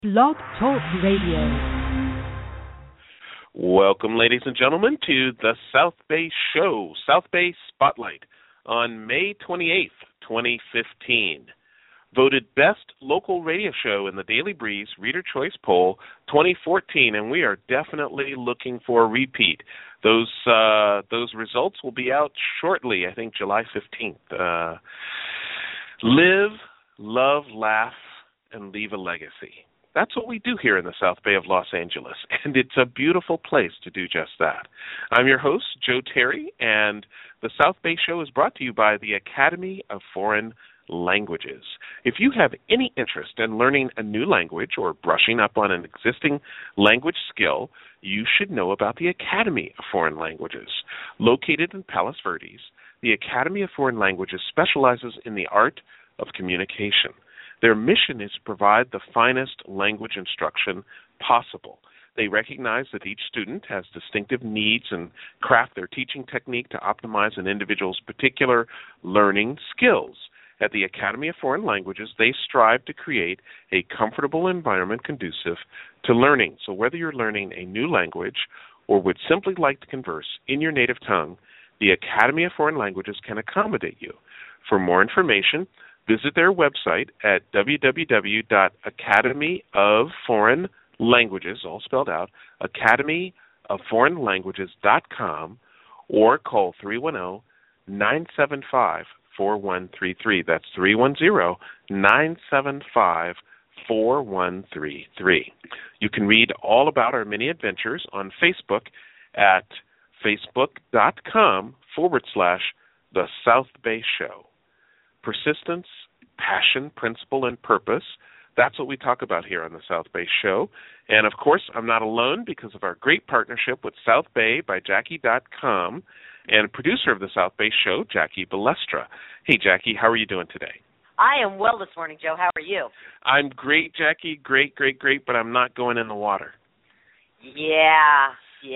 Blog Talk Radio. Welcome, ladies and gentlemen, to the South Bay Show, South Bay Spotlight, on May 28th, 2015. Voted Best Local Radio Show in the Daily Breeze Reader Choice Poll 2014, and we are definitely looking for a repeat. Those results will be out shortly, I think July 15th. Live, love, laugh, and leave a legacy. That's what we do here in the South Bay of Los Angeles, and it's a beautiful place to do just that. I'm your host, Joe Terry, and the South Bay Show is brought to you by the Academy of Foreign Languages. If you have any interest in learning a new language or brushing up on an existing language skill, you should know about the Academy of Foreign Languages. Located in Palos Verdes, the Academy of Foreign Languages specializes in the art of communication. Their mission is to provide the finest language instruction possible. They recognize that each student has distinctive needs and craft their teaching technique to optimize an individual's particular learning skills. At the Academy of Foreign Languages, they strive to create a comfortable environment conducive to learning. So whether you're learning a new language or would simply like to converse in your native tongue, the Academy of Foreign Languages can accommodate you. For more information, visit their website at www.academyofforeignlanguages, all spelled out, academyofforeignlanguages.com, or call 310-975-4133. That's 310-975-4133. You can read all about our many adventures on Facebook at facebook.com/The South Bay Show. Persistence, passion, principle, and purpose. That's what we talk about here on the South Bay Show. And, of course, I'm not alone because of our great partnership with South Bay by Jackie.com and producer of the South Bay Show, Jackie Balestra. Hey, Jackie, how are you doing today? I am well this morning, Joe. How are you? I'm great, Jackie. Great, but I'm not going in the water. Yeah.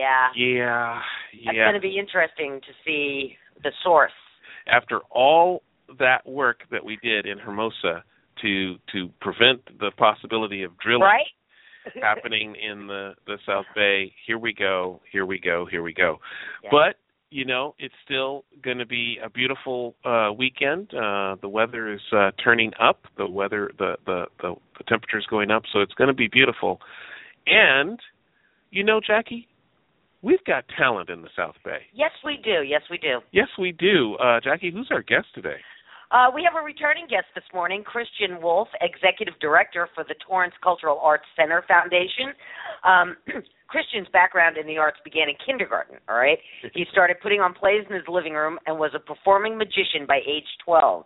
That's going to be interesting to see the source. After all that work that we did in Hermosa to prevent the possibility of drilling happening in the South Bay, here we go. Yeah. But, it's still going to be a beautiful weekend. The weather is turning up. The temperature is going up, so it's going to be beautiful. And, Jackie, we've got talent in the South Bay. Yes, we do. Jackie, who's our guest today? We have a returning guest this morning, Christian Wolf, Executive Director for the Torrance Cultural Arts Center Foundation. Christian's background in the arts began in kindergarten, all right? He started putting on plays in his living room and was a performing magician by age 12.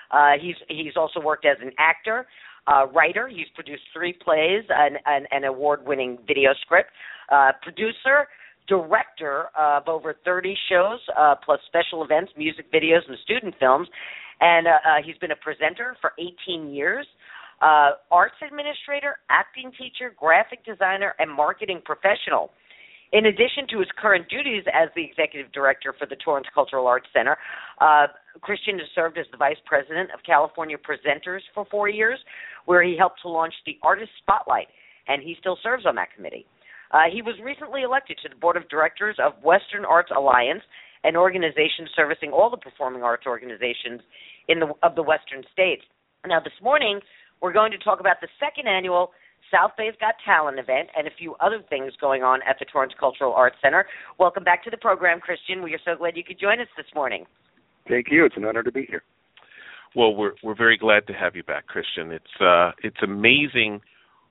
He's also worked as an actor, writer. He's produced 3 plays, an award-winning video script, producer, director of over 30 shows, plus special events, music videos, and student films. And he's been a presenter for 18 years, arts administrator, acting teacher, graphic designer, and marketing professional. In addition to his current duties as the executive director for the Torrance Cultural Arts Center, Christian has served as the vice president of California Presenters for 4 years, where he helped to launch the Artist Spotlight, and he still serves on that committee. He was recently elected to the board of directors of Western Arts Alliance, an organization servicing all the performing arts organizations of the Western states. Now, this morning, we're going to talk about the second annual South Bay's Got Talent event and a few other things going on at the Torrance Cultural Arts Center. Welcome back to the program, Christian. We are so glad you could join us this morning. Thank you. It's an honor to be here. Well, we're very glad to have you back, Christian. It's amazing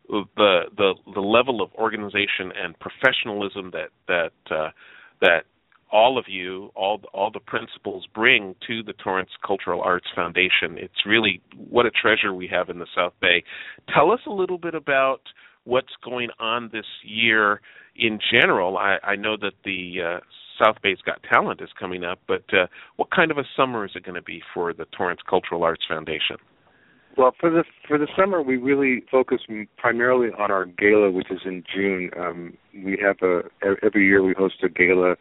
the level of organization and professionalism that all of you, all the principals bring to the Torrance Cultural Arts Foundation. It's really what a treasure we have in the South Bay. Tell us a little bit about what's going on this year in general. I know that the South Bay's Got Talent is coming up, but what kind of a summer is it going to be for the Torrance Cultural Arts Foundation? Well, for the summer, we really focus primarily on our gala, which is in June. We have every year we host a gala.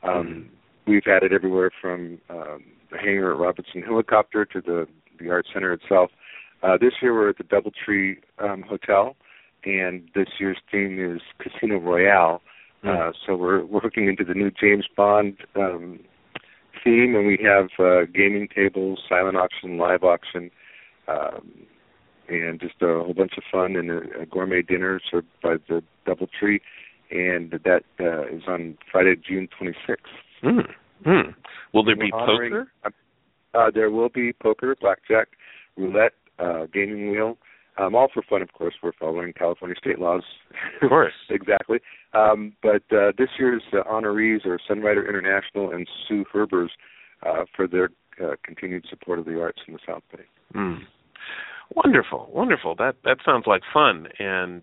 We've had it everywhere from the hangar at Robertson Helicopter to the Art Center itself. This year we're at the DoubleTree Hotel, and this year's theme is Casino Royale. So we're hooking into the new James Bond theme, and we have gaming tables, silent auction, live auction, and just a whole bunch of fun, and a gourmet dinner served by the DoubleTree, and that is on Friday, June 26th. Will there be poker? There will be poker, blackjack, roulette, gaming wheel. All for fun, of course. We're following California state laws. Of course. Exactly. But this year's honorees are Sunrider International and Sue Herbers for their continued support of the arts in the South Bay. Wonderful, wonderful. That sounds like fun. And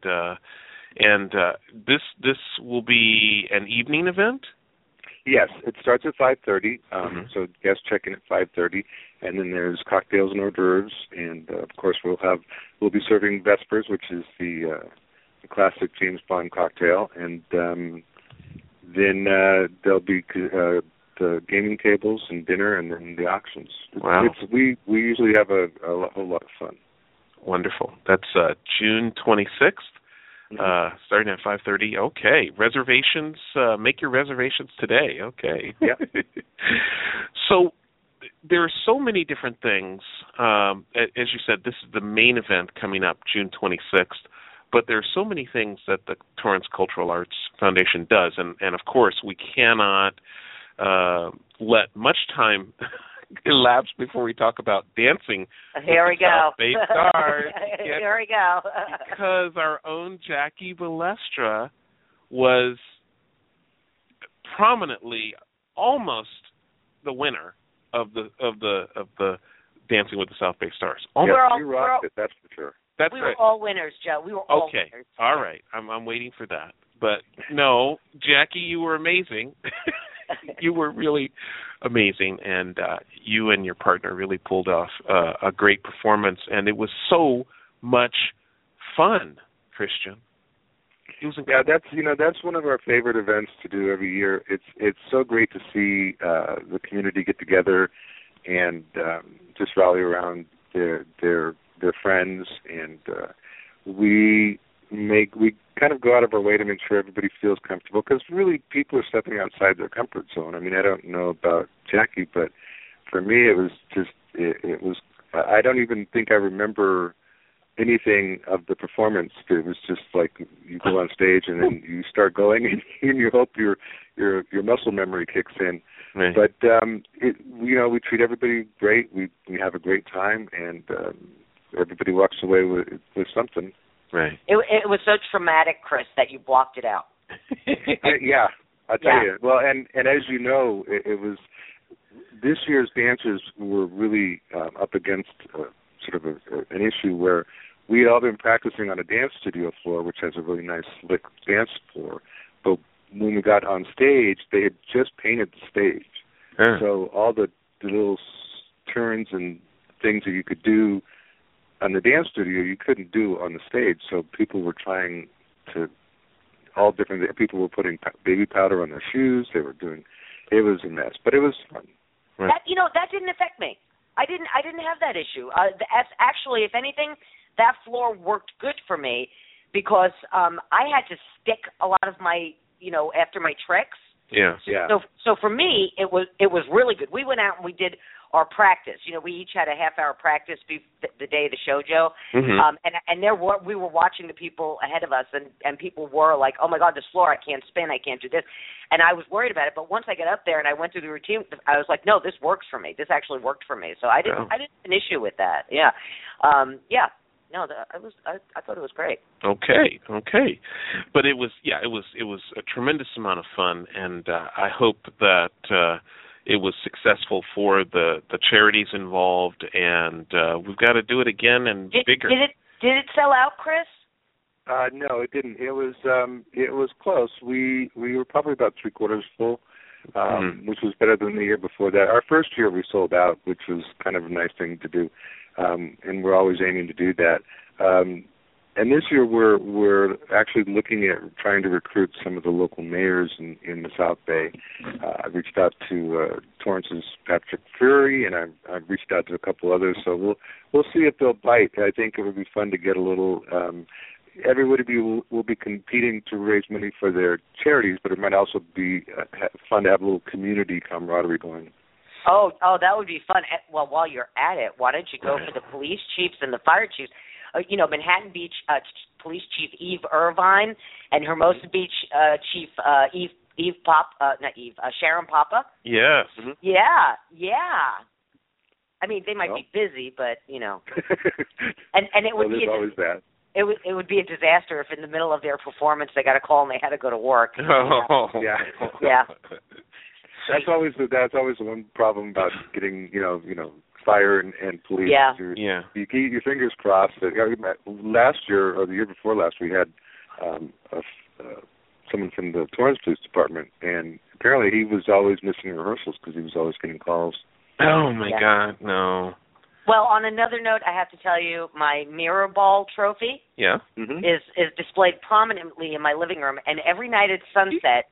this will be an evening event? Yes, it starts at 5:30. So guests check in at 5:30, and then there's cocktails and hors d'oeuvres, and of course we'll be serving Vespers, which is the classic James Bond cocktail, and then there'll be the gaming tables and dinner, and then the auctions. Wow! We usually have a whole lot of fun. Wonderful. That's June 26th. Starting at 5:30. Okay, reservations. Make your reservations today. Okay. Yeah. So there are so many different things. As you said, this is the main event coming up June 26th. But there are so many things that the Torrance Cultural Arts Foundation does, and of course we cannot let much time elapse before we talk about dancing. Here we go. South Bay Stars. Here we go. Because our own Jackie Balestra was prominently almost the winner of the Dancing with the South Bay Stars. You rocked it, that's for sure. That's we right. were all winners, Joe. We were all winners. Okay, all right. I'm waiting for that. But no, Jackie, you were amazing. You were really amazing, and you and your partner really pulled off a great performance, and it was so much fun, Christian. It was incredible. Yeah, that's one of our favorite events to do every year. It's so great to see the community get together and just rally around their friends, and we kind of go out of our way to make sure everybody feels comfortable, because really people are stepping outside their comfort zone. I mean, I don't know about Jackie, but for me it was just it was I don't even think I remember anything of the performance. It was just like you go on stage and then you start going, and you hope your muscle memory kicks in. Right. But we treat everybody great. We have a great time, and everybody walks away with something. Right. It was so traumatic, Chris, that you blocked it out. Yeah, I'll tell you. Well, and as you know, it was this year's dancers were really up against sort of an issue where we had all been practicing on a dance studio floor, which has a really nice slick dance floor. But when we got on stage, they had just painted the stage. So all the little turns and things that you could do on the dance studio, you couldn't do on the stage. So people were trying to people were putting baby powder on their shoes. It was a mess, but it was fun. Right. That didn't affect me. I didn't have that issue. Actually, if anything, that floor worked good for me, because I had to stick a lot of my, after my tricks. Yeah. So for me, it was really good. We went out and we did our practice. We each had a half-hour practice the day of the show, Joe. Mm-hmm. And we were watching the people ahead of us, and people were like, "Oh my God, this floor! I can't spin. I can't do this." And I was worried about it. But once I got up there and I went through the routine, I was like, "No, this works for me. This actually worked for me." So I didn't have an issue with that. Yeah. No, I thought it was great. Okay, but it was a tremendous amount of fun, and I hope that it was successful for the charities involved, and we've got to do it again and bigger. Did it sell out, Chris? No, it didn't. It was close. We were probably about 3/4 full, which was better than the year before that. Our first year we sold out, which was kind of a nice thing to do. And we're always aiming to do that. And this year we're actually looking at trying to recruit some of the local mayors in the South Bay. I reached out to Torrance's Patrick Fury, and I've reached out to a couple others. So we'll see if they'll bite. I think it would be fun to get a little everybody will be competing to raise money for their charities, but it might also be fun to have a little community camaraderie going. Oh, that would be fun. Well, while you're at it, why don't you go for the police chiefs and the fire chiefs? Manhattan Beach Police Chief Eve Irvine and Hermosa Beach Chief Sharon Papa. Yes. Mm-hmm. Yeah. I mean, they might be busy, but and it would be always that. It would be a disaster if in the middle of their performance they got a call and they had to go to work. Oh. Yeah. That's always the one problem about getting fire and police. Yeah. You keep your fingers crossed. Last year or the year before last, we had someone from the Torrance Police Department, and apparently he was always missing rehearsals because he was always getting calls. Oh my God, no. Well, on another note, I have to tell you, my mirror ball trophy is displayed prominently in my living room, and every night at sunset,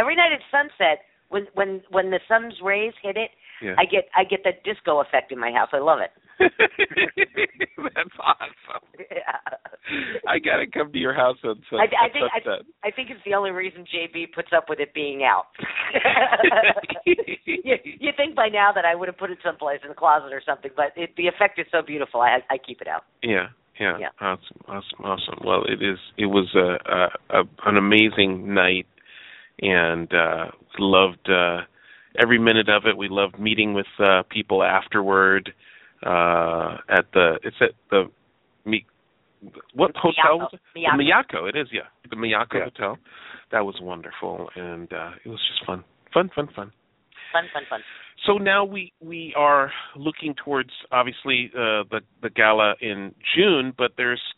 when the sun's rays hit it, I get that disco effect in my house. I love it. That's awesome. Yeah. I gotta come to your house on sunset. I think it's the only reason JB puts up with it being out. You think by now that I would have put it someplace in the closet or something, but the effect is so beautiful, I keep it out. Yeah. Awesome. Well, it was an amazing night, and loved every minute of it. We loved meeting with people afterward. What hotel was it? Miyako. The Miyako. It is, yeah. The Miyako Hotel. That was wonderful, and it was just fun. Fun. Fun. So now we are looking towards, obviously, the gala in June, but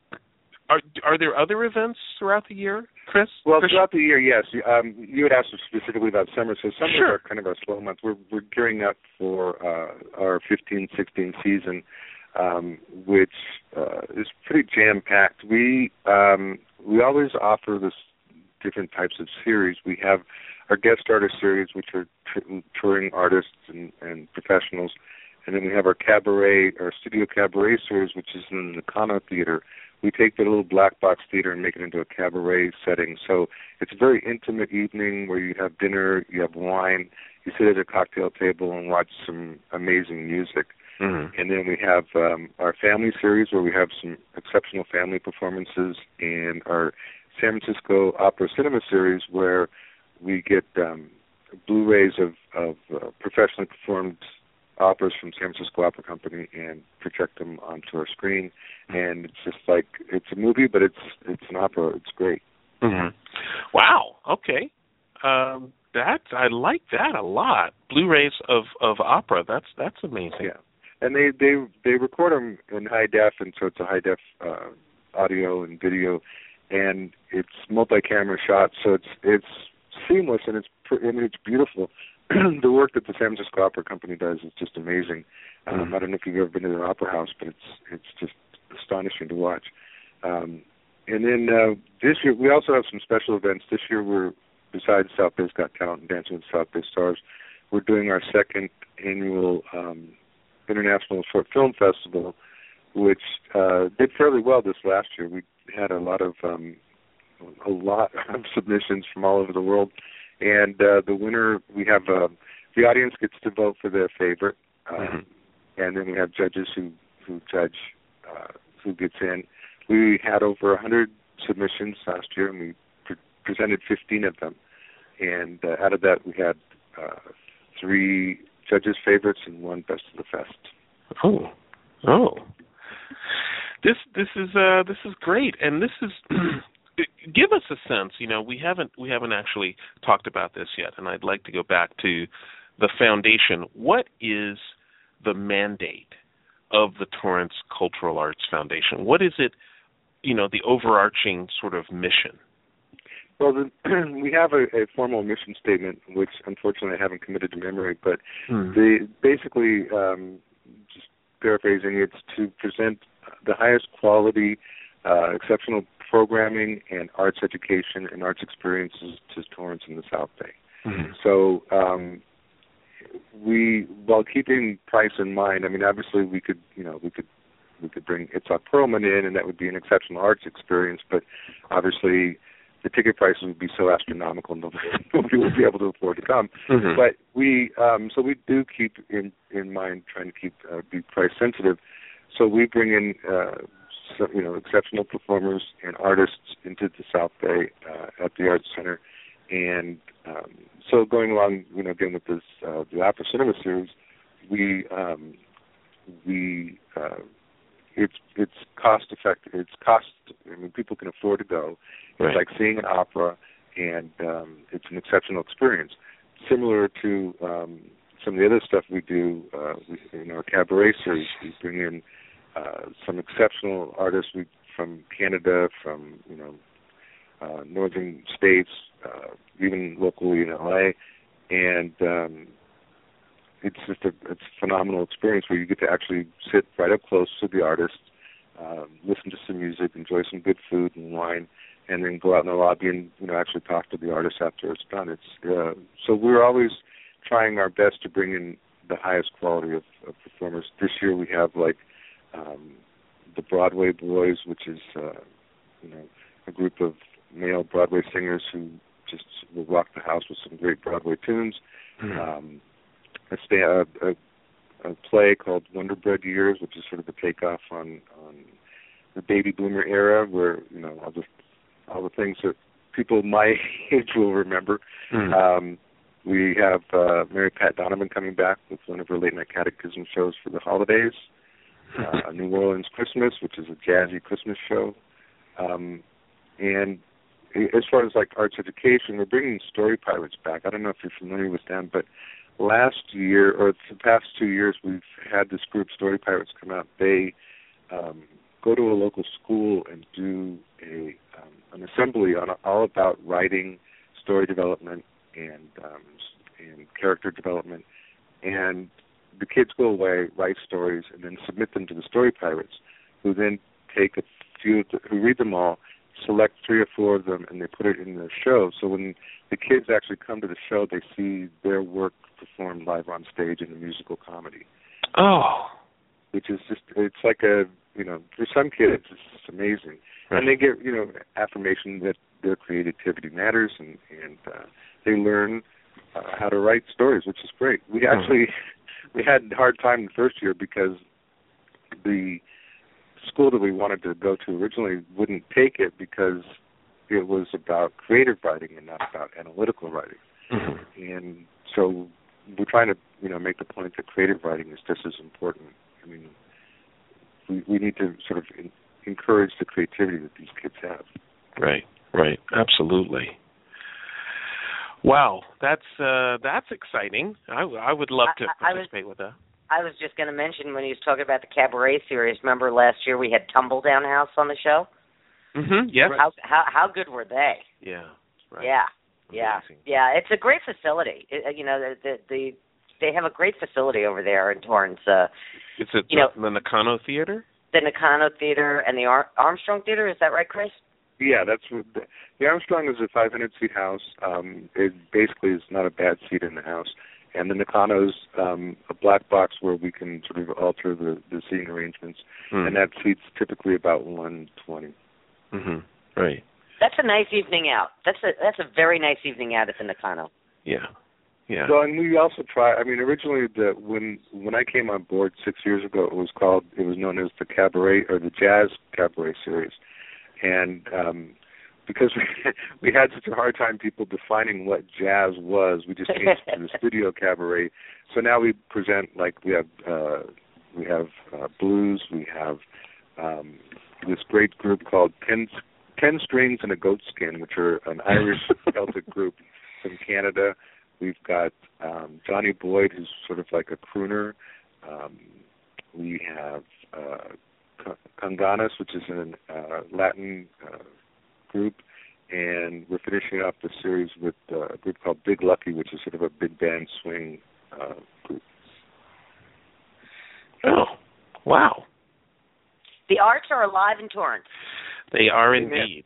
are there other events throughout the year, Chris? Well, throughout the year, yes. You had asked specifically about summer, so summer are kind of our slow months. We're gearing up for our 15-16 season, which is pretty jam-packed. We always offer this different types of series. We have our guest artist series, which are touring artists and professionals, and then we have our cabaret, our studio cabaret series, which is in the Nakano Theater. We take the little black box theater and make it into a cabaret setting. So it's a very intimate evening where you have dinner, you have wine, you sit at a cocktail table and watch some amazing music. Mm-hmm. And then we have our family series where we have some exceptional family performances, and our San Francisco Opera Cinema series where we get Blu-rays of professionally performed operas from San Francisco Opera Company and project them onto our screen. And it's just like, it's a movie, but it's an opera. It's great. Mm-hmm. Wow. Okay. I like that a lot. Blu-rays of opera. That's amazing. Yeah. And they record them in high def, and so it's a high def audio and video, and it's multi-camera shots, so it's seamless, and it's beautiful. The work that the San Francisco Opera Company does is just amazing. I don't know if you've ever been to their opera house, but it's just astonishing to watch. And then this year, we also have some special events. This year, we're, besides South Bay's Got Talent and Dancing with South Bay Stars, we're doing our second annual International Short Film Festival, which did fairly well this last year. We had a lot of submissions from all over the world. And the winner, we have the audience gets to vote for their favorite, and then we have judges who judge who gets in. We had over 100 submissions last year, and we presented 15 of them. And out of that, we had 3 judges' favorites and 1 best of the fest. Oh, this is great, and this is. Give us a sense. We haven't actually talked about this yet, and I'd like to go back to the foundation. What is the mandate of the Torrance Cultural Arts Foundation? What is it? The overarching sort of mission. Well, we have a formal mission statement, which unfortunately I haven't committed to memory, but basically, just paraphrasing, it's to present the highest quality, exceptional programming and arts education and arts experiences to Torrance in the South Bay. Mm-hmm. So while keeping price in mind, I mean, obviously we could we could bring Itzhak Perlman in, and that would be an exceptional arts experience. But obviously, the ticket prices would be so astronomical, nobody would be able to afford to come. Mm-hmm. But we do keep in mind trying to be price sensitive. So we bring in exceptional performers and artists into the South Bay at the Arts Center, and so going along, again with this the Opera Cinema series, it's cost effective. People can afford to go. It's like seeing an opera, and it's an exceptional experience. Similar to some of the other stuff we do in our cabaret series, we bring in some exceptional artists from Canada, from northern states, even locally in LA, and it's just a phenomenal experience where you get to actually sit right up close to the artist, listen to some music, enjoy some good food and wine, and then go out in the lobby and actually talk to the artist after it's done. So we're always trying our best to bring in the highest quality of performers. This year we have the Broadway Boys, which is a group of male Broadway singers who just will rock the house with some great Broadway tunes. Mm-hmm. A play called Wonder Bread Years, which is sort of a takeoff on the baby boomer era, where all the things that people my age will remember. Mm-hmm. We have Mary Pat Donovan coming back with one of her late night catechism shows for the holidays. New Orleans Christmas, which is a jazzy Christmas show. And as far as arts education, we're bringing Story Pirates back. I don't know if you're familiar with them, but last year, or the past 2 years, we've had this group, Story Pirates, come out. They go to a local school and do an assembly on all about writing, story development, and character development. And the kids go away, write stories, and then submit them to the Story Pirates, who then take a few, who read them all, select 3 or 4 of them, and they put it in the show. So when the kids actually come to the show, they see their work performed live on stage in a musical comedy. Oh. Which is just, it's like for some kids, it's just amazing. Right. And they get, affirmation that their creativity matters, and they learn how to write stories, which is great. We had a hard time the first year because the school that we wanted to go to originally wouldn't take it because it was about creative writing and not about analytical writing. Mm-hmm. And so we're trying to, make the point that creative writing is just as important. I mean, we need to sort of encourage the creativity that these kids have. Right, absolutely. Wow, that's exciting. I would love to participate with that. I was just going to mention when he was talking about the cabaret series. Remember last year we had Tumbledown House on the show? Mm-hmm. Yes. How good were they? Yeah. Right. Yeah. It's a great facility. They have a great facility over there in Torrance. It's at the Nakano Theater. The Nakano Theater and the Armstrong Theater. Is that right, Chris? Yeah, that's the Armstrong is a 500-seat house. It basically is not a bad seat in the house. And the Nakano's a black box where we can sort of alter the seating arrangements, and that seats typically about 120. Mm-hmm. Right. That's a nice evening out. That's a very nice evening out at the Nakano. Yeah. So, and we also try. I mean, originally when I came on board 6 years ago, it was known as the Cabaret or the Jazz Cabaret Series, and because we had such a hard time people defining what jazz was, we just changed it to the Studio Cabaret. So now we present we have blues, we have this great group called Ten Strings and a Goat Skin, which are an Irish Celtic group from Canada. We've got Johnny Boyd, who's sort of like a crooner. We have Conganas, which is an Latin group, and we're finishing up the series with a group called Big Lucky, which is sort of a big band swing group. Oh, wow. The arts are alive in Torrance. They are indeed.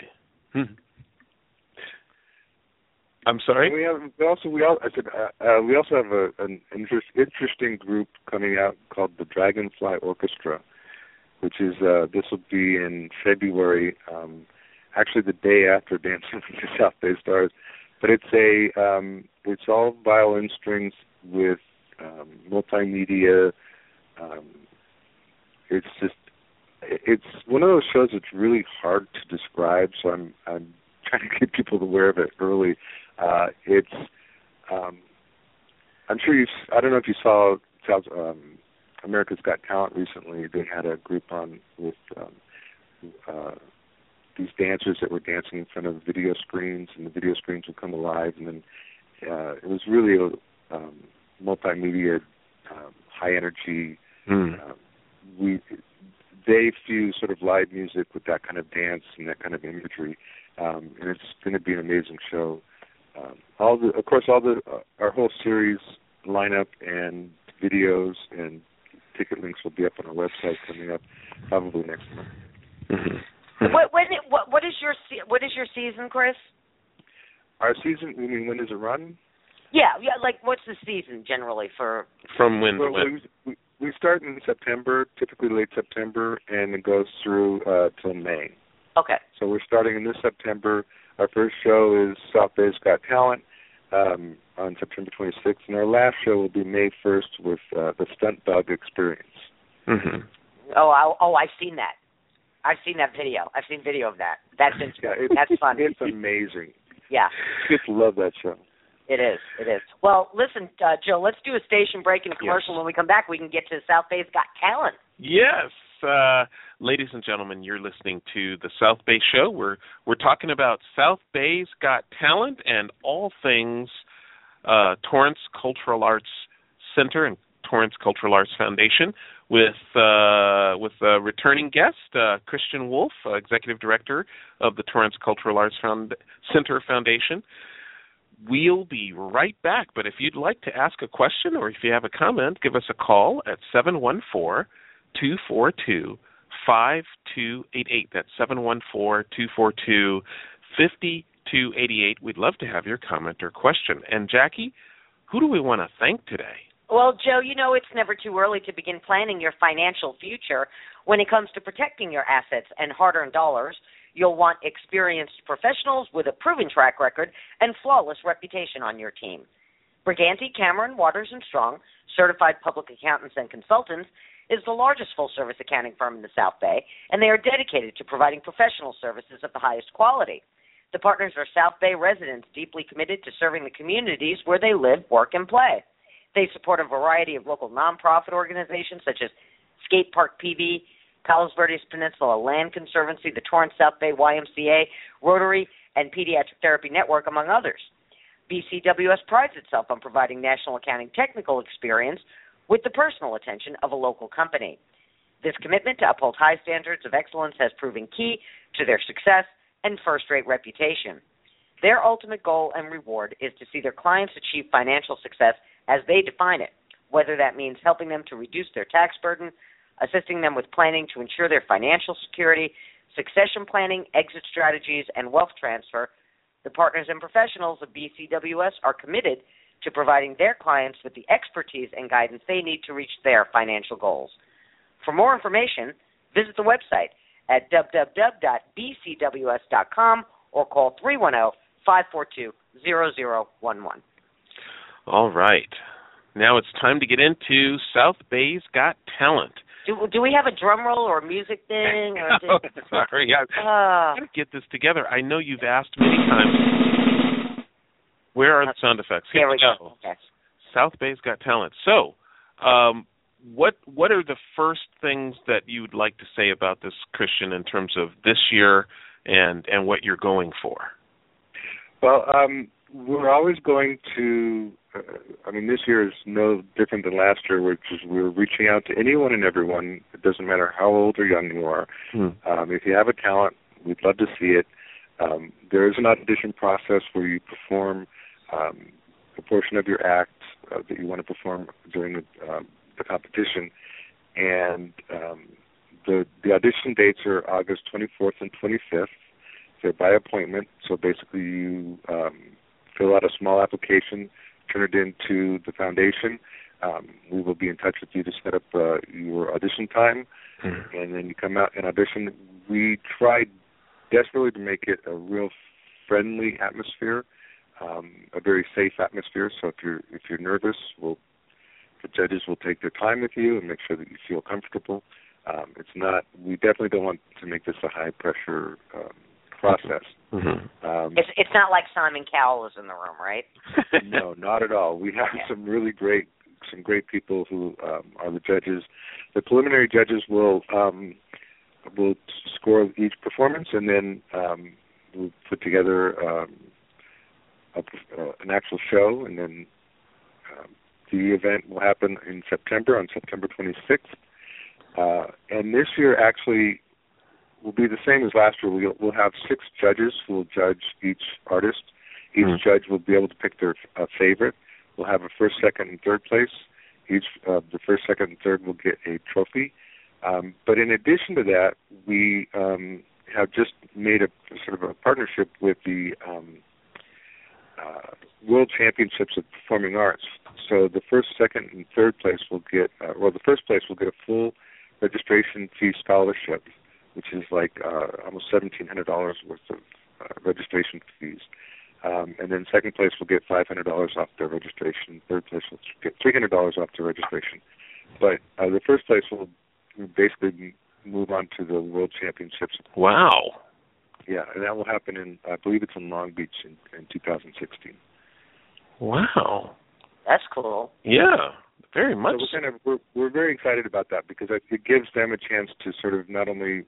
I'm sorry? We also have an interesting group coming out called the Dragonfly Orchestra, which is this will be in February, actually the day after Dancing with the South Bay Stars. But it's all violin strings with multimedia. It's one of those shows that's really hard to describe, so I'm trying to get people aware of it early. I'm sure I don't know if you saw America's Got Talent recently. They had a group on with these dancers that were dancing in front of video screens, and the video screens would come alive, and then it was really a multimedia, high energy. They fuse sort of live music with that kind of dance and that kind of imagery, and it's going to be an amazing show. Our whole series lineup and videos and ticket links will be up on our website coming up probably next month. Mm-hmm. What is your season, Chris? Our season? You mean when does it run? Yeah. Like what's the season generally for? From when? Well, to when? We start in September, typically late September, and it goes through till May. Okay. So we're starting in this September. Our first show is South Bay's Got Talent on September 26th, and our last show will be May 1st with the Stunt Dog Experience. Mm-hmm. I've seen that. I've seen that video. I've seen video of that. That's that's fun. It's amazing. Yeah. Kids love that show. It is. Well, listen, Joe, let's do a station break and a commercial. Yes. When we come back, we can get to South Bay's Got Talent. Yes. Ladies and gentlemen, you're listening to the South Bay Show. We're talking about South Bay's Got Talent and all things Torrance Cultural Arts Center and Torrance Cultural Arts Foundation with a returning guest, Christian Wolf, Executive Director of the Torrance Cultural Arts Center Foundation. We'll be right back, but if you'd like to ask a question or if you have a comment, give us a call at 714-242-5288. That's 714-242-5288. We'd love to have your comment or question. And Jackie, who do we want to thank today? Well, Joe, it's never too early to begin planning your financial future. When it comes to protecting your assets and hard-earned dollars, you'll want experienced professionals with a proven track record and flawless reputation on your team. Briganti, Cameron, Waters & Strong, certified public accountants and consultants, is the largest full-service accounting firm in the South Bay, and they are dedicated to providing professional services of the highest quality. The partners are South Bay residents deeply committed to serving the communities where they live, work, and play. They support a variety of local nonprofit organizations such as Skate Park PV, Palos Verdes Peninsula Land Conservancy, the Torrance South Bay YMCA, Rotary, and Pediatric Therapy Network, among others. BCWS prides itself on providing national accounting technical experience with the personal attention of a local company. This commitment to uphold high standards of excellence has proven key to their success and first-rate reputation. Their ultimate goal and reward is to see their clients achieve financial success as they define it, whether that means helping them to reduce their tax burden, assisting them with planning to ensure their financial security, succession planning, exit strategies, and wealth transfer. The partners and professionals of BCWS are committed to providing their clients with the expertise and guidance they need to reach their financial goals. For more information, visit the website at www.bcws.com or call 310-542-0011. All right. Now it's time to get into South Bay's Got Talent. Do we have a drum roll or a music thing? Or sorry, I've got to get this together. I know you've asked many times. Where are the sound effects? Here we go. Okay. South Bay's Got Talent. So, what are the first things that you would like to say about this, Christian, in terms of this year and what you're going for? Well, we're always going to, this year is no different than last year, which is we're reaching out to anyone and everyone. It doesn't matter how old or young you are. If you have a talent, we'd love to see it. There is an audition process where you perform a portion of your act that you want to perform during the competition. And the audition dates are August 24th and 25th. They're by appointment, so basically you fill out a small application, turn it into the foundation. We will be in touch with you to set up your audition time. and then you come out and audition. We tried desperately to make it a real friendly atmosphere, a very safe atmosphere. So if you're nervous, the judges will take their time with you and make sure that you feel comfortable. We definitely don't want to make this a high pressure process. It's not like Simon Cowell is in the room, right? No, not at all. We have some great people who are the judges. The preliminary judges will score each performance, and then we'll put together an actual show, and then the event will happen in September, on September 26th. And this year actually will be the same as last year. We'll have 6 judges who will judge each artist. Each judge will be able to pick their favorite. We'll have a first, second, and third place. The first, second, and third will get a trophy. But in addition to that, we have just made a sort of a partnership with the World Championships of Performing Arts. So the first, second, and third place will get, the first place will get a full registration fee scholarship, which is like almost $1,700 worth of registration fees. And then second place will get $500 off their registration. Third place will get $300 off their registration. But the first place will basically move on to the World Championships. Wow. Yeah, and that will happen I believe it's in Long Beach in 2016. Wow. That's cool. Yeah, very much. So we're very excited about that because it gives them a chance to sort of not only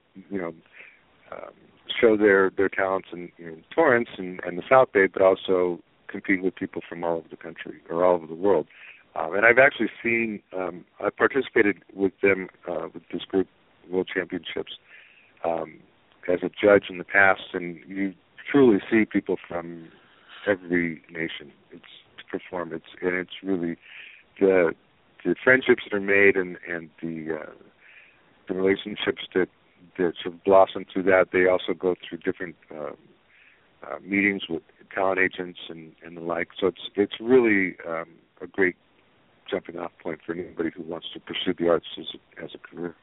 show their talents in Torrance and the South Bay, but also compete with people from all over the country or all over the world. And I've actually seen, I've participated with them, with this group, World Championships, as a judge in the past, and you truly see people from every nation to perform. It's really the friendships that are made and the relationships that sort of blossom through that. They also go through different meetings with talent agents and the like. So it's really a great jumping off point for anybody who wants to pursue the arts as a career.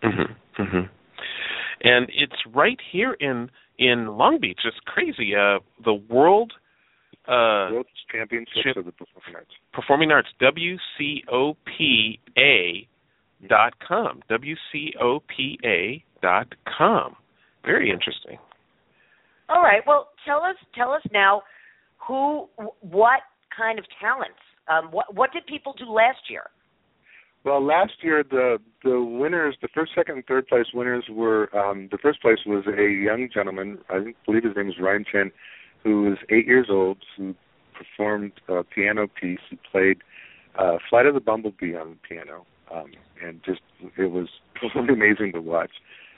And it's right here in Long Beach. It's crazy. The World Championships of the Performing Arts. Performing Arts, WCOPA.com. WCOPA.com. Very interesting. All right. Well, tell us now what kind of talents. What did people do last year? Well, last year the winners, the first, second, and third place winners were the first place was a young gentleman. I believe his name is Ryan Chen, who was 8 years old, who performed a piano piece. He played Flight of the Bumblebee on the piano, and it was really amazing to watch.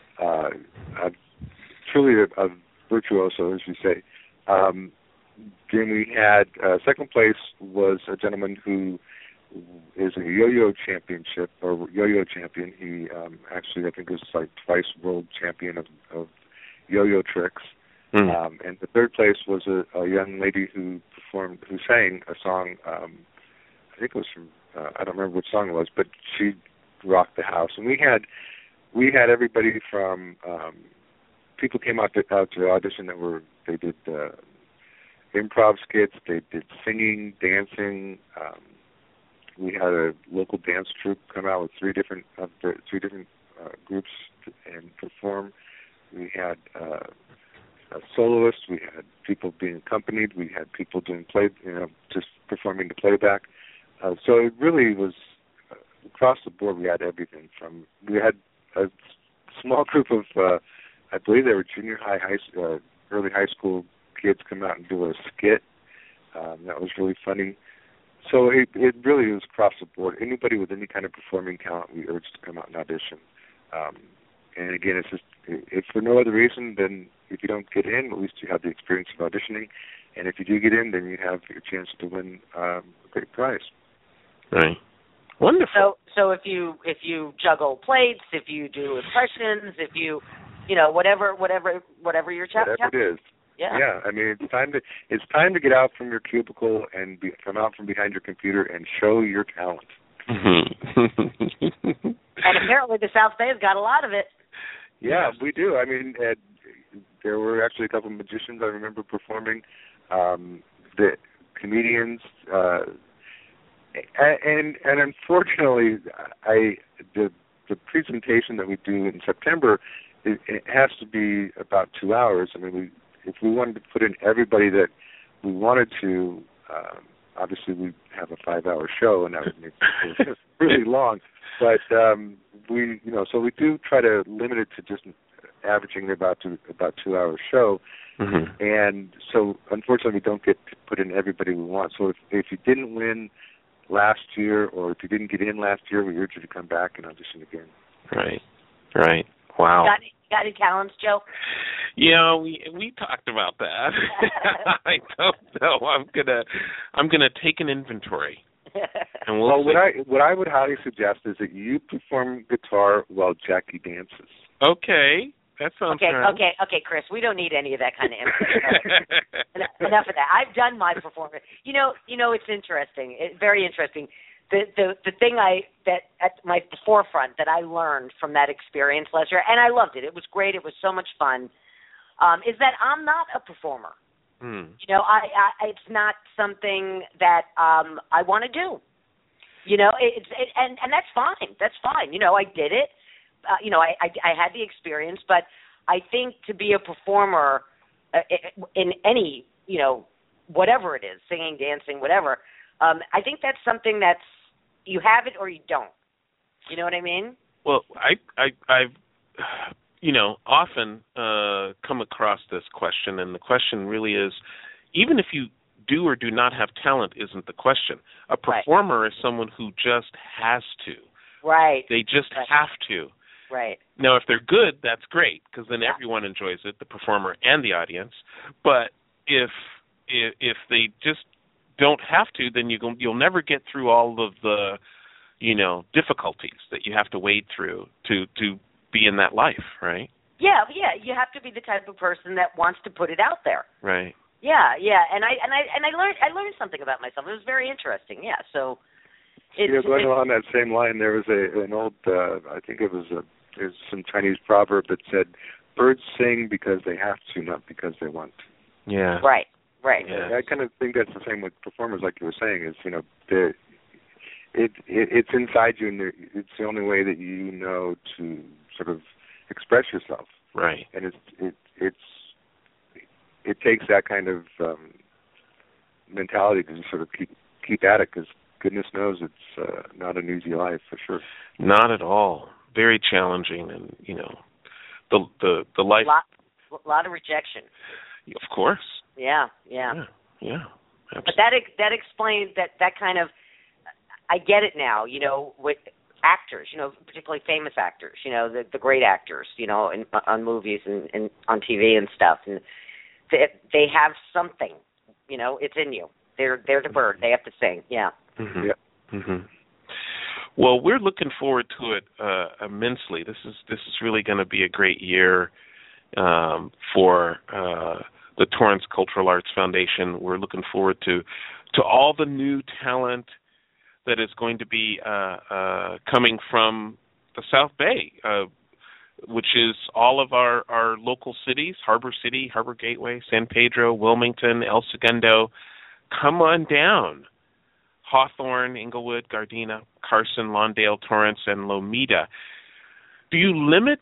Truly a virtuoso, as you say. Then we had second place was a gentleman who is a yo-yo champion. He actually, I think, was like twice world champion of yo-yo tricks. And the third place was a young lady who sang a song. I think it was from I don't remember which song it was, but she rocked the house. And we had everybody from people came out to audition they did improv skits, they did singing, dancing. We had a local dance troupe come out with three different groups and perform. We had soloists. We had people being accompanied. We had people doing just performing the playback. So it really was across the board. We had everything from. We had a small group of, I believe they were junior high, early high school kids come out and do a skit. That was really funny. So it really was across the board. Anybody with any kind of performing talent, we urge to come out and audition. And again, it's just, if for no other reason, then if you don't get in, at least you have the experience of auditioning. And if you do get in, then you have your chance to win a great prize. Right. Wonderful. So if you juggle plates, if you do impressions, if you whatever your whatever it is. Yeah. I mean, it's time to get out from your cubicle and come out from behind your computer and show your talent. And apparently the South Bay has got a lot of it. Yeah, we do. I mean, there were actually a couple of magicians I remember performing. The comedians, and unfortunately, the presentation that we do in September, it has to be about 2 hours. I mean, if we wanted to put in everybody that we wanted to, obviously we have a 5-hour show, and that would make it really long. But so we do try to limit it to just averaging about 2 hour show. Mm-hmm. And so, unfortunately, we don't get to put in everybody we want. So if you didn't win last year, or if you didn't get in last year, we urge you to come back and audition again. Right. Wow. Got any talents, Joe? Yeah, we talked about that. I don't know. I'm gonna take an inventory. And what I would highly suggest is that you perform guitar while Jackie dances. Okay. That sounds okay, Chris. We don't need any of that kind of info. Enough of that. I've done my performance. You know, it's interesting. It's very interesting. The thing that at my forefront that I learned from that experience last year, and I loved it. It was great. It was so much fun. Is that I'm not a performer. You know, it's not something that I want to do. You know, and that's fine. That's fine. You know, I did it. I had the experience, but I think to be a performer in any, whatever it is, singing, dancing, whatever, I think that's something that's, you have it or you don't. You know what I mean? Well, I've often come across this question, and the question really is, even if you do or do not have talent isn't the question. A performer is someone who just has to. Right. They just have to. Right. Now, if they're good, that's great, because then everyone enjoys it, the performer and the audience. But if they just don't have to, then you'll never get through all of the, difficulties that you have to wade through to be in that life, right? Yeah. You have to be the type of person that wants to put it out there. Right. Yeah. And I learned something about myself. It was very interesting. Yeah. So. Going along that same line, there was an old, I think it was some Chinese proverb that said, "Birds sing because they have to, not because they want to." Yeah. Right. Yeah. I kind of think that's the same with performers, like you were saying. Is it's inside you, and it's the only way that you know to sort of express yourself. Right. And it takes that kind of mentality to just sort of keep at it, because goodness knows it's not an easy life, for sure. Not at all. Very challenging, and the life. A lot of rejection. Of course. Yeah. Absolutely. But that explains that kind of. I get it now. With actors, particularly famous actors, the great actors, on movies and on TV and stuff, and they have something. It's in you. They're the bird. They have to sing. Yeah. Mm-hmm. Yeah. Mm-hmm. Well, we're looking forward to it immensely. This is really going to be a great year for the Torrance Cultural Arts Foundation. We're looking forward to all the new talent that is going to be coming from the South Bay, which is all of our local cities: Harbor City, Harbor Gateway, San Pedro, Wilmington, El Segundo. Come on down. Hawthorne, Inglewood, Gardena, Carson, Lawndale, Torrance, and Lomita. Do you limit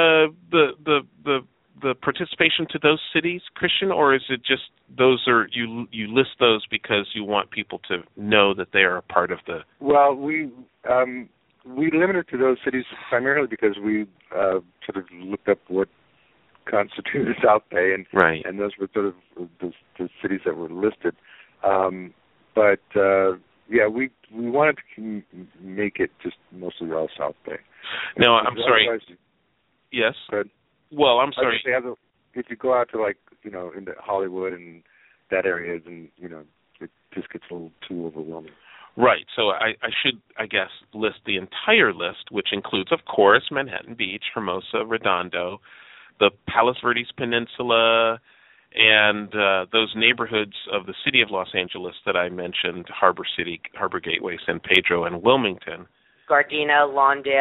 the participation to those cities, Christian, or is it just those are you list those because you want people to know that they are a part of the? Well, we limit it to those cities primarily because we sort of looked up what constituted South Bay, and those were sort of the cities that were listed. Yeah, we wanted to make it just mostly all South Bay. No, I'm sorry. Yes. Good. Well, I'm sorry. If you go out to into Hollywood and that area, then it just gets a little too overwhelming. Right. So I should, I guess, list the entire list, which includes, of course, Manhattan Beach, Hermosa, Redondo, the Palos Verdes Peninsula, and those neighborhoods of the city of Los Angeles that I mentioned: Harbor City, Harbor Gateway, San Pedro, and Wilmington. Gardena, Lawndale,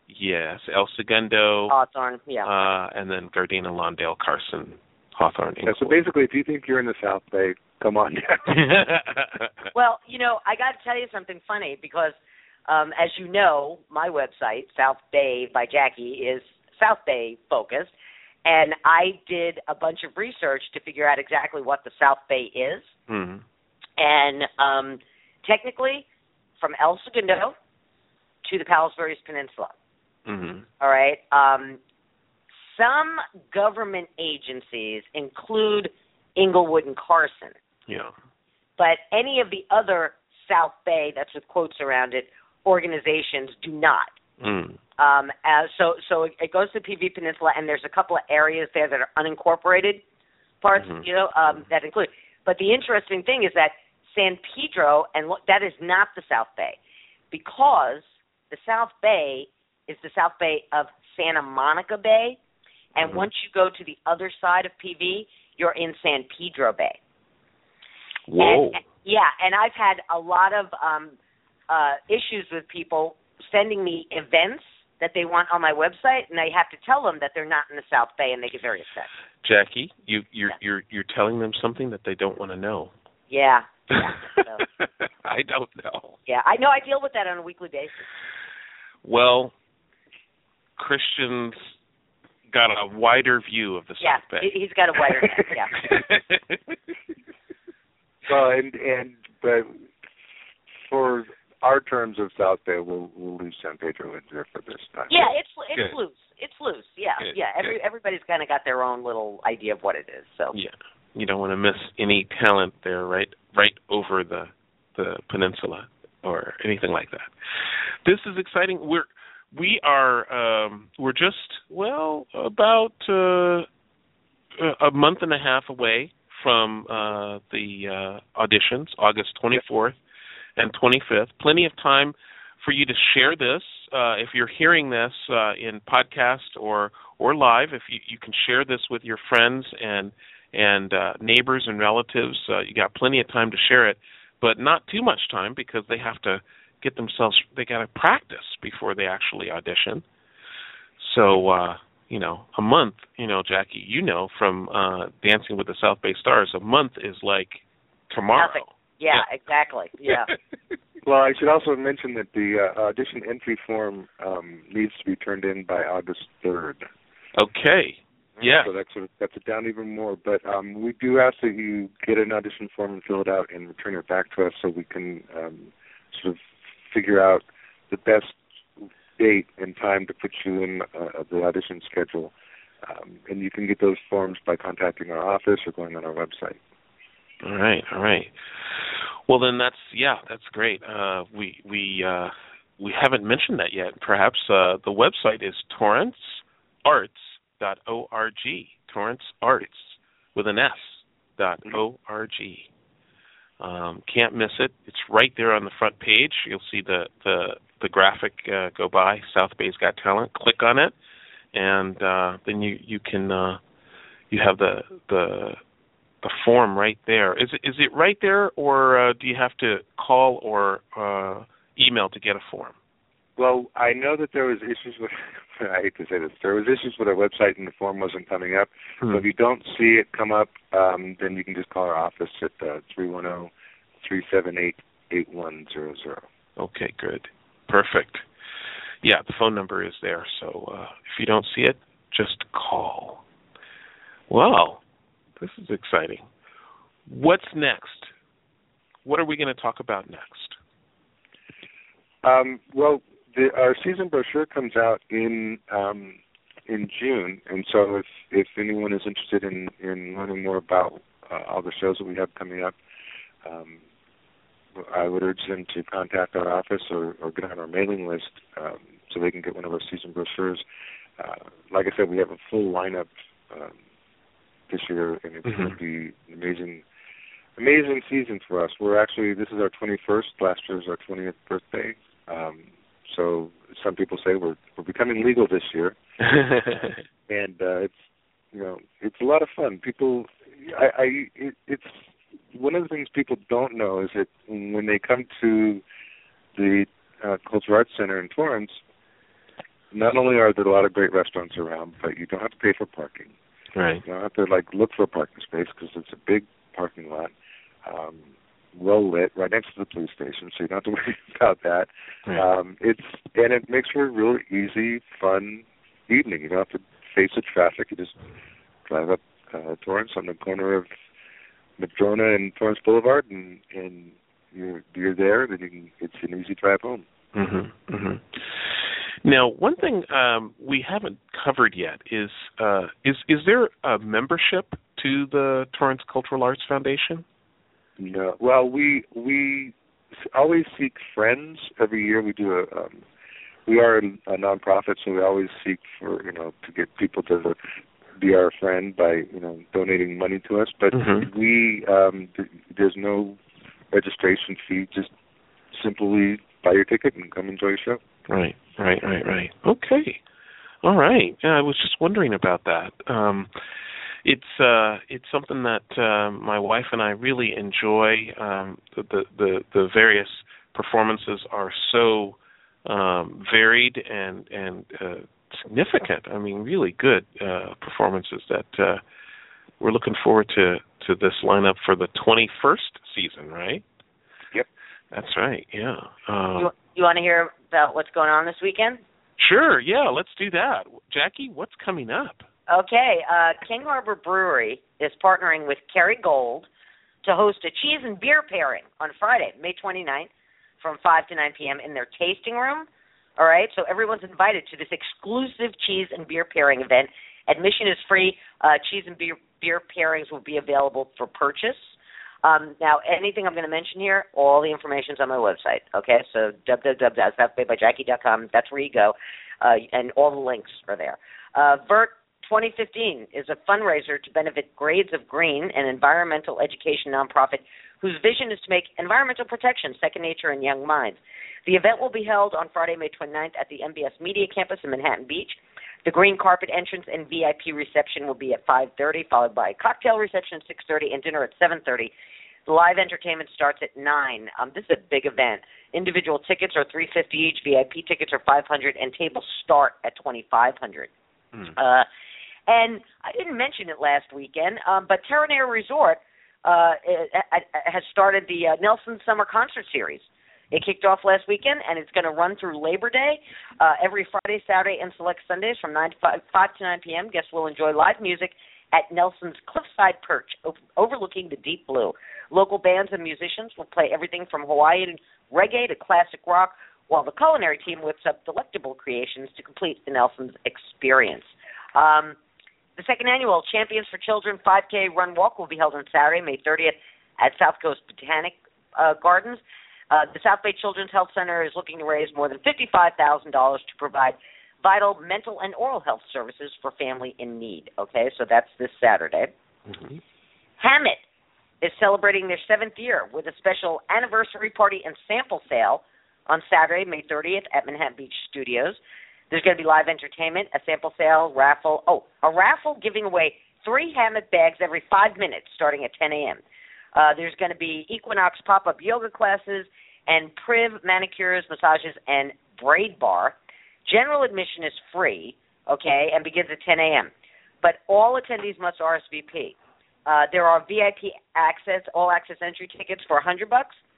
Yes, El Segundo. Hawthorne, yeah. And then Gardena, Lawndale, Carson, Hawthorne. Yeah, so basically, if you think you're in the South Bay, come on down. Well, I got to tell you something funny because, as you know, my website, South Bay by Jackie, is South Bay focused, and I did a bunch of research to figure out exactly what the South Bay is. Mm-hmm. And technically, from El Segundo to the Palos Verdes Peninsula. Mm-hmm. All right. Some government agencies include Inglewood and Carson. Yeah. But any of the other South Bay, that's with quotes around it, organizations do not. Mm. So it goes to the PV Peninsula, and there's a couple of areas there that are unincorporated parts, Mm-hmm. that include. But the interesting thing is that San Pedro, and that is not the South Bay, because the South Bay is the South Bay of Santa Monica Bay, and Mm-hmm. once you go to the other side of PV, you're in San Pedro Bay. Whoa. And I've had a lot of issues with people sending me events that they want on my website, and I have to tell them that they're not in the South Bay, and they get very upset. Jackie, you're telling them something that they don't want to know. Yeah. So, I don't know. yeah, I know. I deal with that on a weekly basis. Well, Christian's got a wider view of the South Bay. He's got a wider net, yeah. Well, but for our terms of South Bay, we'll leave San Pedro in there for this time. Yeah, it's Good. loose. It's loose. Yeah, Good. yeah. Everybody's kind of got their own little idea of what it is. So Yeah, you don't want to miss any talent there, right over the peninsula or anything like that. This is exciting. We're just about a month and a half away from the auditions, August 24th and 25th. Plenty of time for you to share this. If you're hearing this in podcast or live, if you can share this with your friends and neighbors and relatives, you got plenty of time to share it, but not too much time because they have to they got to practice before they actually audition. So, a month, Jackie, from Dancing with the South Bay Stars, a month is like tomorrow. Nothing. Yeah, exactly. Yeah. Well, I should also mention that the audition entry form needs to be turned in by August 3rd. Okay. Yeah. So that's it down even more. But we do ask that you get an audition form and fill it out and return it back to us so we can sort of figure out the best date and time to put you in the audition schedule. And you can get those forms by contacting our office or going on our website. All right. Well, then that's great. We haven't mentioned that yet. Perhaps the website is torrancearts.org. Torrance Arts with an S.org. Can't miss it. It's right there on the front page. You'll see the graphic go by. South Bay's Got Talent. Click on it, and then you can you have the form right there. Is it right there, or do you have to call or email to get a form? Well, I know that there was issues with. I hate to say this. There was issues with our website, and the form wasn't coming up. Hmm. So if you don't see it come up, then you can just call our office at 310-378-8100. Okay, good. Perfect. Yeah, the phone number is there. So if you don't see it, just call. Wow, this is exciting. What's next? What are we going to talk about next? Well, our season brochure comes out in June, and so if anyone is interested in learning more about all the shows that we have coming up, I would urge them to contact our office or get on our mailing list so they can get one of our season brochures. Like I said, we have a full lineup this year, and it's going to be an amazing season for us. This is our 21st. Last year was our 20th birthday. So some people say we're becoming legal this year, and it's a lot of fun. It's one of the things people don't know is that when they come to the Cultural Arts Center in Torrance, not only are there a lot of great restaurants around, but you don't have to pay for parking. Right. You don't have to look for a parking space because it's a big parking lot, well lit, right next to the police station, so you don't have to worry about that. Right. It makes for a real easy, fun evening. You don't have to face the traffic. You just drive up Torrance on the corner of Madrona and Torrance Boulevard, and you're there. Then it's an easy drive home. Mm-hmm. Mm-hmm. Now, one thing we haven't covered yet is there a membership to the Torrance Cultural Arts Foundation? No. Well, we always seek friends. Every year we do we are a nonprofit, so we always seek for to get people to be our friend by donating money to us. But we there's no registration fee. Just simply buy your ticket and come enjoy the show. Right. Okay. All right. Yeah, I was just wondering about that. It's something that my wife and I really enjoy. The various performances are so varied and significant. I mean, really good performances that we're looking forward to this lineup for the 21st season, right? Yep. That's right, yeah. You want to hear about what's going on this weekend? Sure, yeah, let's do that. Jackie, what's coming up? Okay, King Harbor Brewery is partnering with Kerry Gold to host a cheese and beer pairing on Friday, May 29th, from 5 to 9 p.m. in their tasting room. All right, so everyone's invited to this exclusive cheese and beer pairing event. Admission is free. Cheese and beer pairings will be available for purchase. Now, anything I'm going to mention here, all the information's on my website, okay? So www.southbaybyjackie.com, that's where you go, and all the links are there. VERT 2015 is a fundraiser to benefit Grades of Green, an environmental education nonprofit whose vision is to make environmental protection second nature in young minds. The event will be held on Friday, May 29th at the MBS Media Campus in Manhattan Beach. The green carpet entrance and VIP reception will be at 5:30, followed by a cocktail reception at 6:30 and dinner at 7:30. The live entertainment starts at 9. This is a big event. Individual tickets are $350 each. VIP tickets are $500, and tables start at $2,500. And I didn't mention it last weekend, but Terranea Resort has started the Nelson Summer Concert Series. It kicked off last weekend, and it's going to run through Labor Day. Every Friday, Saturday, and select Sundays from 5 to 9 p.m., guests will enjoy live music at Nelson's Cliffside Perch, overlooking the deep blue. Local bands and musicians will play everything from Hawaiian reggae to classic rock, while the culinary team whips up delectable creations to complete the Nelson's experience. The second annual Champions for Children 5K Run Walk will be held on Saturday, May 30th at South Coast Botanic Gardens. The South Bay Children's Health Center is looking to raise more than $55,000 to provide vital mental and oral health services for family in need. Okay, so that's this Saturday. Mm-hmm. Hammett is celebrating their 7th year with a special anniversary party and sample sale on Saturday, May 30th at Manhattan Beach Studios. There's going to be live entertainment, a sample sale, raffle. A raffle giving away 3 Hammett bags every 5 minutes starting at 10 a.m. There's going to be Equinox pop-up yoga classes and Priv manicures, massages, and braid bar. General admission is free, okay, and begins at 10 a.m. But all attendees must RSVP. There are VIP access, all-access entry tickets for $100.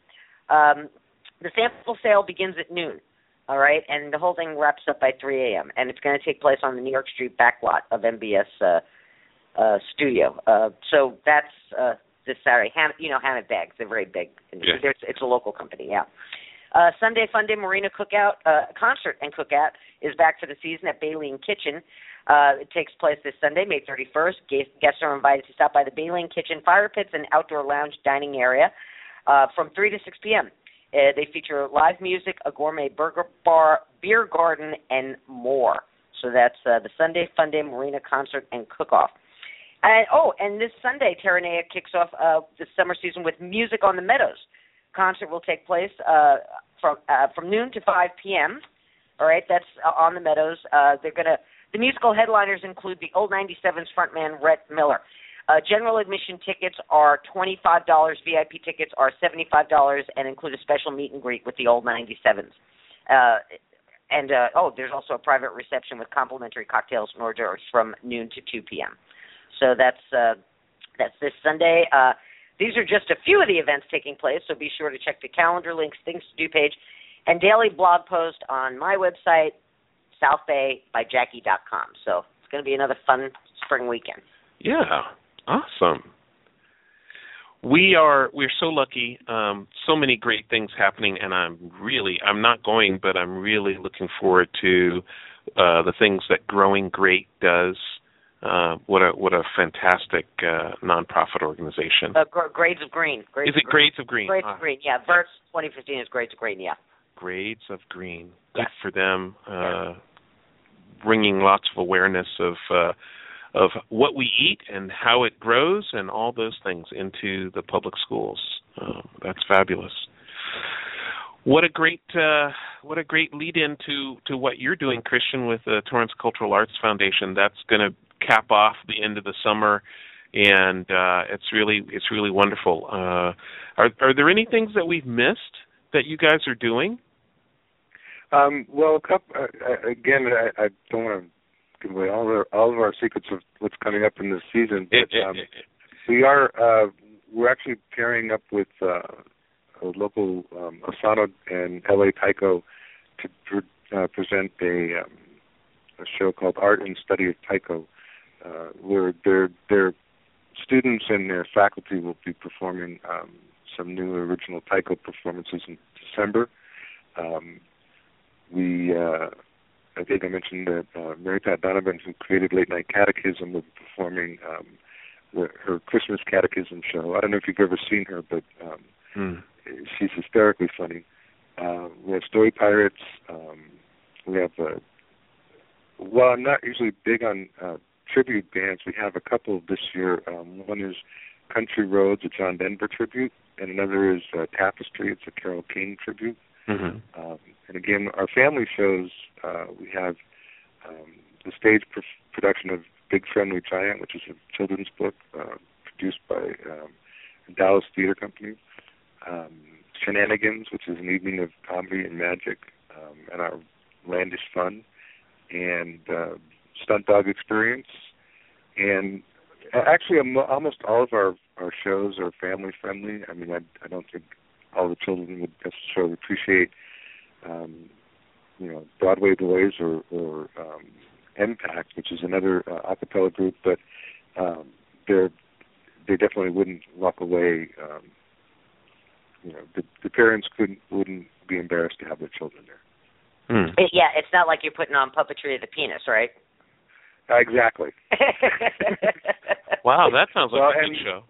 The sample sale begins at noon, all right, and the whole thing wraps up by 3 a.m., and it's going to take place on the New York Street backlot of MBS studio. So that's this Saturday. Hammett bags, they're very big. Yeah. It's a local company, yeah. Sunday Fun Day Marina Cookout, Concert and Cookout is back for the season at Baleen Kitchen. It takes place this Sunday, May 31st. Guests are invited to stop by the Baleen Kitchen fire pits and outdoor lounge dining area from 3 to 6 p.m. They feature live music, a gourmet burger bar, beer garden, and more. So that's the Sunday Fun Day Marina Concert and Cook-Off. And this Sunday, Terranea kicks off the summer season with Music on the Meadows. Concert will take place from noon to 5 p.m. All right, that's on the Meadows. The musical headliners include the Old 97's frontman Rhett Miller. General admission tickets are $25. VIP tickets are $75 and include a special meet and greet with the Old 97s. there's also a private reception with complimentary cocktails and hors d'oeuvres from noon to 2 p.m. So that's this Sunday. These are just a few of the events taking place, so be sure to check the calendar links, things to do page, and daily blog post on my website, southbaybyjackie.com. So it's going to be another fun spring weekend. Yeah, awesome. We're so lucky. So many great things happening, and I'm not going, but I'm really looking forward to the things that Growing Great does. What a fantastic nonprofit organization. Grades of Green. Is it Grades of Green? Grades of Green, yeah. VERTS 2015 is Grades of Green, yeah. Grades of Green. Good Yes. for them. Bringing lots of awareness of what we eat and how it grows and all those things into the public schools. That's fabulous. What a great lead in to what you're doing, Christian, with the Torrance Cultural Arts Foundation. That's going to cap off the end of the summer, and it's really wonderful. Are there any things that we've missed that you guys are doing? Well, again, I don't want to give away all of our secrets of what's coming up in this season, but we're actually pairing up with a local Asano and LA Taiko to present a show called Art and Study of Taiko, where their students and their faculty will be performing some new original Taiko performances in December. I think I mentioned that Mary Pat Donovan, who created Late Night Catechism, will be performing her Christmas Catechism show. I don't know if you've ever seen her, but she's hysterically funny. We have Story Pirates. We have, well, I'm not usually big on tribute bands. We have a couple this year. One is Country Roads, a John Denver tribute, and another is Tapestry. It's a Carole King tribute. Mm-hmm. And again, our family shows, we have the stage production of Big Friendly Giant, which is a children's book produced by Dallas Theater Company. Shenanigans, which is an evening of comedy and magic and our outlandish fun. And Stunt Dog Experience. And actually, almost all of our shows are family friendly. I mean, I don't think all the children would necessarily appreciate, Broadway Boys or Impact, which is another a cappella group, but they definitely wouldn't walk away. The parents wouldn't be embarrassed to have their children there. It's not like you're putting on Puppetry of the Penis, right? Exactly. Wow, that sounds like a good show.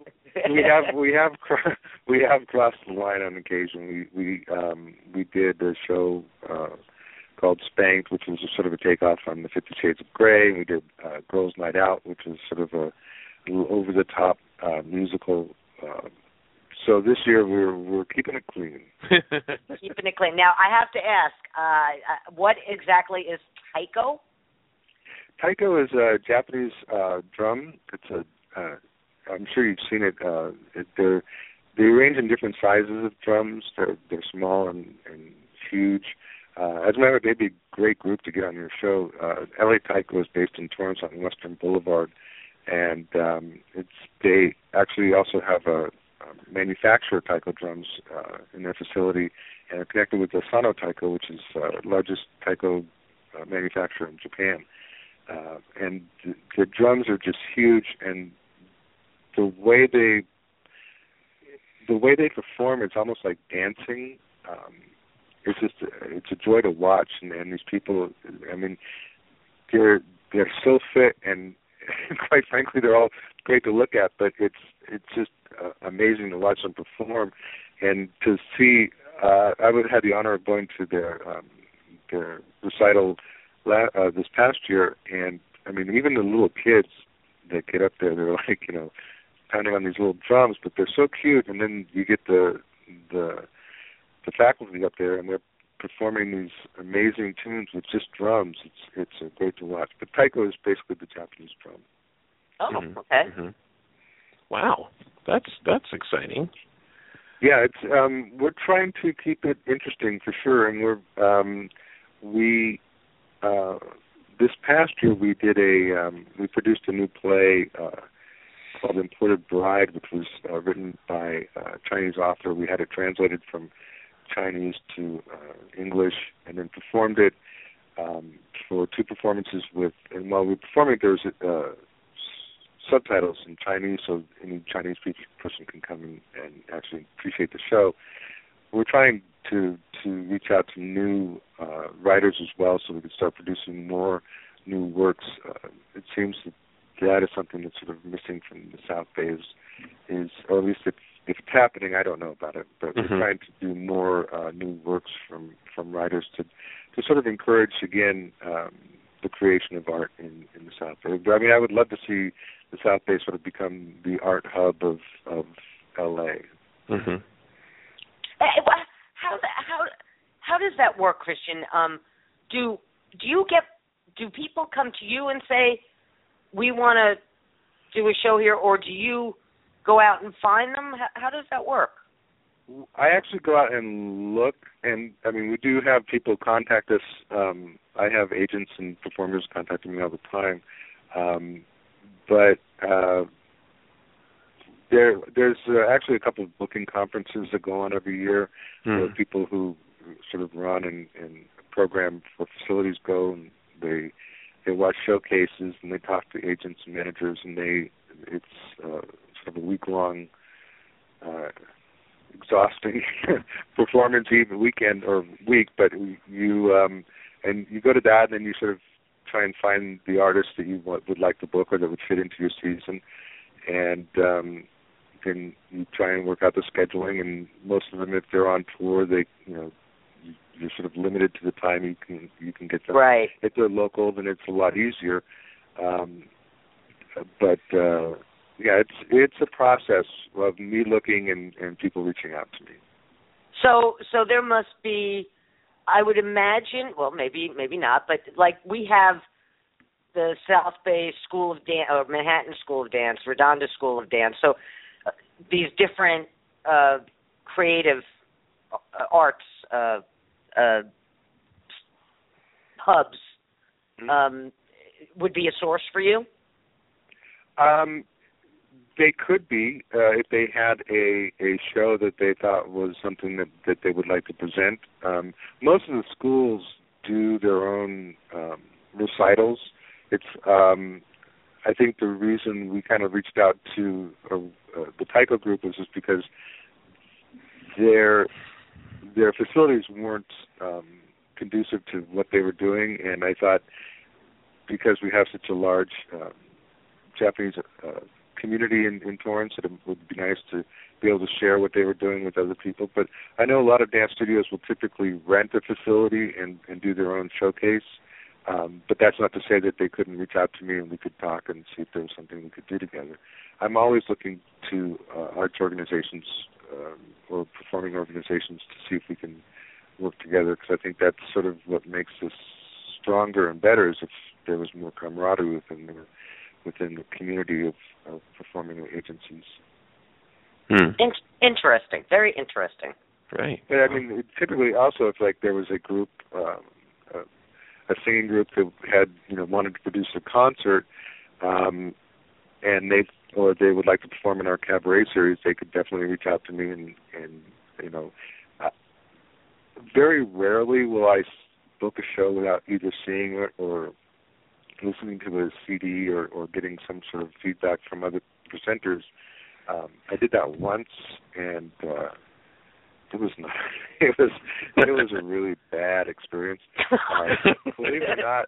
we have crossed the line on occasion. We did a show called Spanked, which was sort of a takeoff on the 50 Shades of Grey. We did Girls' Night Out, which is sort of a little over the top musical. So this year we're keeping it clean. Keeping it clean. Now I have to ask, what exactly is taiko? Taiko is a Japanese drum. It's I'm sure you've seen it. They range in different sizes of drums. They're small and huge. As a matter of fact, they'd be a great group to get on your show. LA Taiko is based in Torrance on Western Boulevard, and they actually also have a manufacture taiko drums in their facility, and are connected with the Sano Taiko, which is the largest taiko manufacturer in Japan. And the drums are just huge, and the way they perform, it's almost like dancing. It's a joy to watch, and these people, I mean, they're so fit, and quite frankly, they're all great to look at. But it's just amazing to watch them perform, and to see. I had the honor of going to their recital this past year, and I mean, even the little kids that get up there, they're like, pounding on these little drums, but they're so cute. And then you get the faculty up there, and they're performing these amazing tunes with just drums. It's great to watch. But taiko is basically the Japanese drum. Oh, okay. Mm-hmm. Wow, that's exciting. Yeah, it's we're trying to keep it interesting for sure, and we this past year we did we produced a new play called Imported Bride, which was written by a Chinese author. We had it translated from Chinese to English, and then performed it for 2 performances and while we were performing it, there was subtitles in Chinese, so any Chinese person can come and actually appreciate the show. We're trying to reach out to new writers as well, so we can start producing more new works. It seems that is something that's sort of missing from the South Bay, is or at least if it's happening, I don't know about it, but we're trying to do more new works from writers to sort of encourage again the creation of art in the South Bay. But, I mean, I would love to see the South Bay sort of become the art hub of L.A. Mm-hmm. How does that work, Christian? Do people come to you and say, we want to do a show here, or do you go out and find them? How does that work? I actually go out and look, and I mean, we do have people contact us. I have agents and performers contacting me all the time, but there's actually a couple of booking conferences that go on every year where people who sort of run and program for facilities go, and they watch showcases and they talk to agents and managers, and it's sort of a week-long exhausting performance, even weekend or week, but you and you go to that, and then you sort of try and find the artists that you would like to book or that would fit into your season, and then you try and work out the scheduling. And most of them, if they're on tour, you're sort of limited to the time you can get them. Right. If they're local, then it's a lot easier. But yeah, it's a process of me looking and people reaching out to me. So there must be, I would imagine, well, maybe not, but like we have the South Bay School of Dance, or Manhattan School of Dance, Redonda School of Dance. So these different creative arts hubs would be a source for you? They could be if they had a show that they thought was something that they would like to present. Most of the schools do their own recitals. It's I think the reason we kind of reached out to the Tycho group was just because their facilities weren't conducive to what they were doing, and I thought because we have such a large Japanese community in Torrance, that it would be nice to be able to share what they were doing with other people. But I know a lot of dance studios will typically rent a facility and do their own showcase. But that's not to say that they couldn't reach out to me and we could talk and see if there was something we could do together. I'm always looking to arts organizations or performing organizations to see if we can work together, because I think that's sort of what makes this stronger and better, is if there was more camaraderie within the community of performing agencies. Interesting, very interesting. Right. But I mean, typically also if like there was a group, a singing group that had wanted to produce a concert, and they would like to perform in our cabaret series, they could definitely reach out to me and very rarely will I book a show without either seeing it or listening to the CD or getting some sort of feedback from other presenters. I did that once, and it was not. It was a really bad experience. Believe it or not,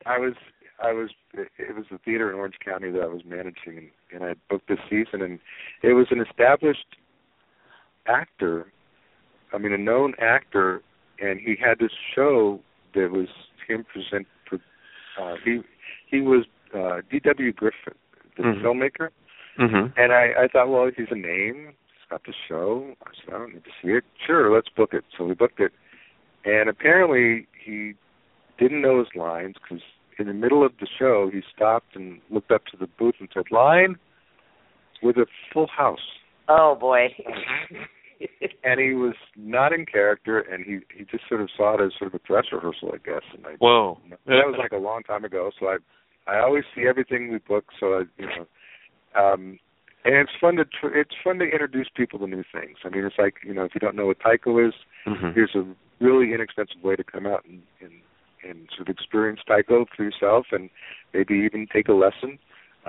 it was the theater in Orange County that I was managing, and I booked this season, and it was an established actor. I mean, a known actor, and he had this show that was him present. He was D.W. Griffith, the filmmaker, and I thought, well, he's a name. He's got the show. I said, I don't need to see it. Sure, let's book it. So we booked it, and apparently he didn't know his lines, because in the middle of the show he stopped and looked up to the booth and said, "Line," with a full house. Oh boy. and he was not in character, and he just sort of saw it as sort of a dress rehearsal, I guess. And Whoa. That was like a long time ago, so I always see everything we book, so and it's fun to introduce people to new things. I mean, it's like, if you don't know what taiko is, here's a really inexpensive way to come out and sort of experience taiko for yourself, and maybe even take a lesson.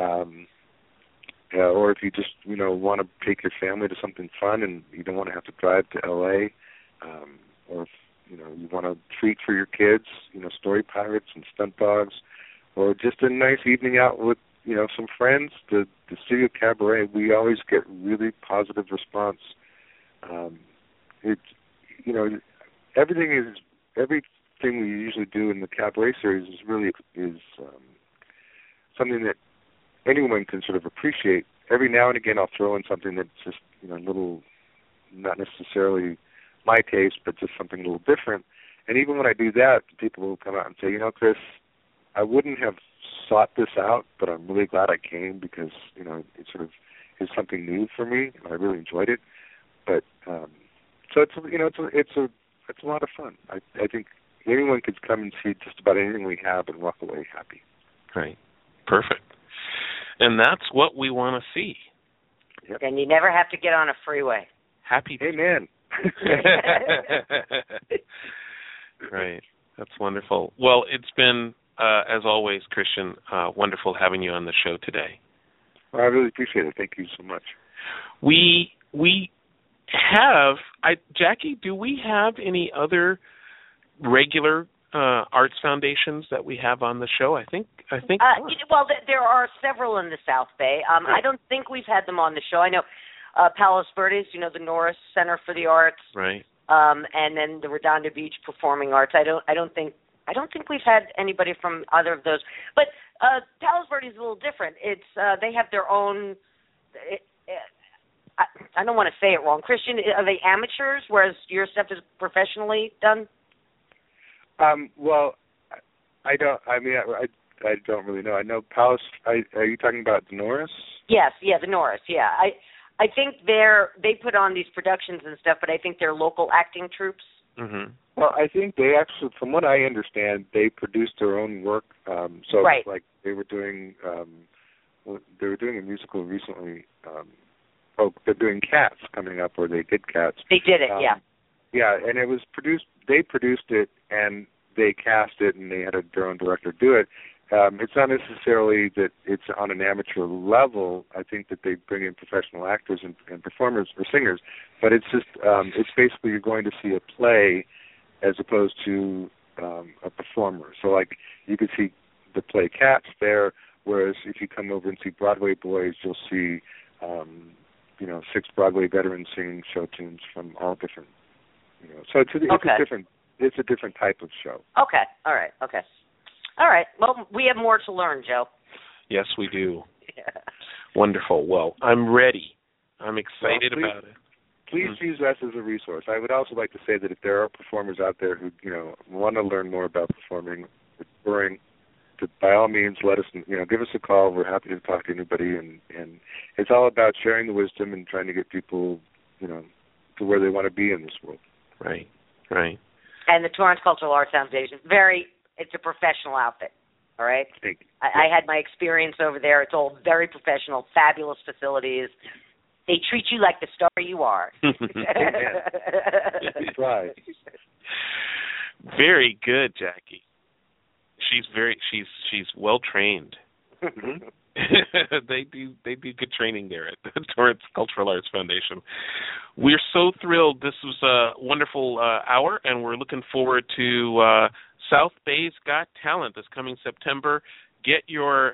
Or if you just, want to take your family to something fun and you don't want to have to drive to L.A., or if, you want to treat for your kids, story pirates and stunt dogs, or just a nice evening out with, some friends, the Studio Cabaret, we always get really positive response. Everything we usually do in the Cabaret series is really something that anyone can sort of appreciate. Every now and again I'll throw in something that's just, a little, not necessarily my taste, but just something a little different. And even when I do that, people will come out and say, Chris, I wouldn't have sought this out, but I'm really glad I came because, it sort of is something new for me, and I really enjoyed it. But so it's a lot of fun. I think anyone could come and see just about anything we have and walk away happy. Right. Perfect. And that's what we want to see. Yep. And you never have to get on a freeway. Happy. Amen. Right. That's wonderful. Well, it's been, as always, Christian, wonderful having you on the show today. Well, I really appreciate it. Thank you so much. We have, Jackie, do we have any other regular arts foundations that we have on the show? I think. Well, there are several in the South Bay. I don't think we've had them on the show. I know Palos Verdes, the Norris Center for the Arts, right? And then the Redondo Beach Performing Arts. I don't think we've had anybody from either of those. But Palos Verdes is a little different. It's they have their own. I don't want to say it wrong. Christian, are they amateurs, whereas your stuff is professionally done? Well, I don't. I mean, I don't really know. I know Palos. Are you talking about the Norris? Yes, the Norris. Yeah, I think they put on these productions and stuff, but I think they're local acting troupes. Mm-hmm. Well, I think they actually, from what I understand, they produced their own work. So right. Like they were doing a musical recently. They're doing Cats coming up, or they did Cats. They did it, yeah. Yeah, and it was produced. They produced it, and they cast it, and they had their own director do it. It's not necessarily that it's on an amateur level. I think that they bring in professional actors and performers or singers, but it's just it's basically you're going to see a play as opposed to a performer. So like you could see the play Cats there, whereas if you come over and see Broadway Boys, you'll see 6 Broadway veterans singing show tunes from all different. So it's a different type of show. Okay. All right. Okay. All right. Well, we have more to learn, Joe. Yes, we do. Yeah. Wonderful. Well, I'm ready. I'm excited about it. Please use us as a resource. I would also like to say that if there are performers out there who want to learn more about performing, by all means, let us. Give us a call. We're happy to talk to anybody, and it's all about sharing the wisdom and trying to get people, to where they want to be in this world. Right. Right. And the Torrance Cultural Arts Foundation, it's a professional outfit, all right? Thank you. I had my experience over there. It's all very professional, fabulous facilities. They treat you like the star you are. That's right. Very good, Jackie. She's well trained. Mm-hmm. They do good training there at the Torrance Cultural Arts Foundation. We're so thrilled. This was a wonderful hour, and we're looking forward to South Bay's Got Talent this coming September. Get your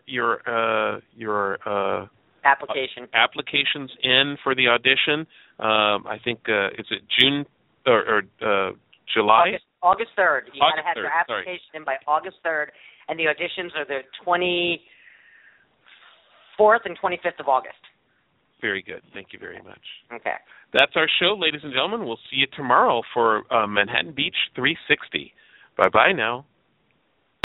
applications in for the audition. I think is it June or July? August 3rd. You got to have 3rd, your application in by August 3rd, and the auditions are the 24th and 25th of August. Very good. Thank you very much. Okay. That's our show, ladies and gentlemen. We'll see you tomorrow for Manhattan Beach 360. Bye-bye now.